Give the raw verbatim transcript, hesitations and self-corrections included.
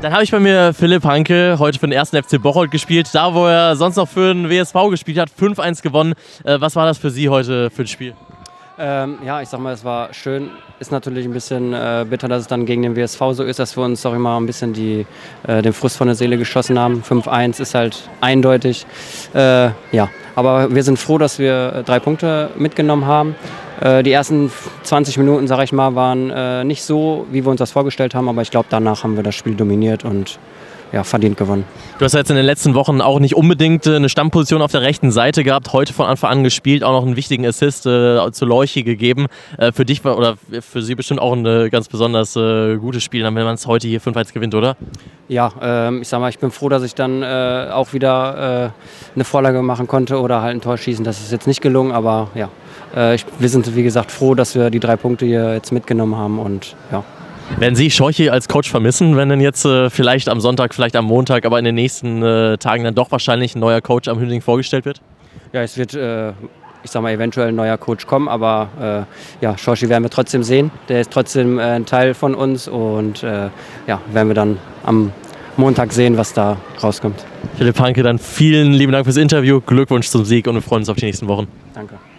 Dann habe ich bei mir Philipp Hanke, heute für den ersten F C Bocholt gespielt. Da, wo er sonst noch für den W S V gespielt hat, fünf eins gewonnen. Äh, was war das für Sie heute für das Spiel? Ähm, ja, ich sag mal, es war schön. Ist natürlich ein bisschen äh, bitter, dass es dann gegen den W S V so ist, dass wir uns auch immer ein bisschen die, äh, den Frust von der Seele geschossen haben. fünf eins ist halt eindeutig. Äh, ja, aber wir sind froh, dass wir drei Punkte mitgenommen haben. Äh, die ersten zwanzig Minuten, sag ich mal, waren äh, nicht so, wie wir uns das vorgestellt haben, aber ich glaube, danach haben wir das Spiel dominiert und ja, verdient gewonnen. Du hast ja jetzt in den letzten Wochen auch nicht unbedingt eine Stammposition auf der rechten Seite gehabt, heute von Anfang an gespielt, auch noch einen wichtigen Assist äh, zu Leuchi gegeben. Äh, für dich war, oder für Sie bestimmt auch ein äh, ganz besonders äh, gutes Spiel, wenn man es heute hier fünf eins gewinnt, oder? Ja, ähm, ich sag mal, ich bin froh, dass ich dann äh, auch wieder äh, eine Vorlage machen konnte oder halt ein Tor schießen. Das ist jetzt nicht gelungen, aber ja, äh, ich, wir sind wie gesagt froh, dass wir die drei Punkte hier jetzt mitgenommen haben und ja. Werden Sie Scheuche als Coach vermissen, wenn denn jetzt äh, vielleicht am Sonntag, vielleicht am Montag, aber in den nächsten äh, Tagen dann doch wahrscheinlich ein neuer Coach am Hünding vorgestellt wird? Ja, es wird, äh, ich sag mal, eventuell ein neuer Coach kommen, aber äh, ja, Scheuche werden wir trotzdem sehen. Der ist trotzdem äh, ein Teil von uns und äh, ja, werden wir dann am Montag sehen, was da rauskommt. Philipp Hanke, dann vielen lieben Dank fürs Interview, Glückwunsch zum Sieg und wir freuen uns auf die nächsten Wochen. Danke.